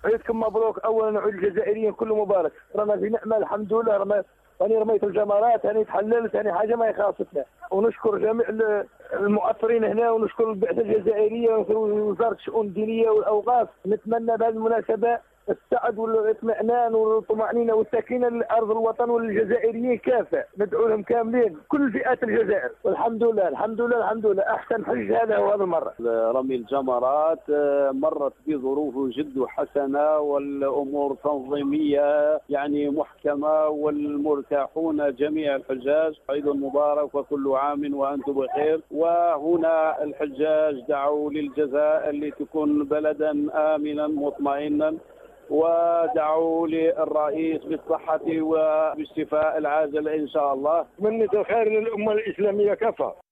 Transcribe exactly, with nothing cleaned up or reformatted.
عيدكم مبروك اولا، وعيد الجزائريين كله مبارك. رانا في نعمه الحمد لله. رمى راني رميت الجمرات، راني تحللت، راني حاجه ما يخاصتنا. ونشكر جميع المؤثرين هنا، ونشكر البعثه الجزائريه ووزاره الشؤون الدينيه والاوقاف. نتمنى بهذه المناسبه السعد والاطمئنان والطمأنينة والسكينة لأرض الوطن وللجزائريين كافة. ندعو لهم كاملين كل فئات الجزائر، والحمد لله الحمد لله الحمد لله. أحسن حج هذا هو هذا المرة. رمي الجمرات مرت بظروف جد حسنة، والأمور تنظيمية يعني محكمة، والمرتاحون جميع الحجاج. عيد مبارك وكل عام وأنتم بخير. وهنا الحجاج دعوا للجزائر لتكون بلدا آمنا مطمئنا، ودعوا للرئيس بالصحة وبالشفاء العاجل إن شاء الله. منة الخير للأمة الإسلامية كافة.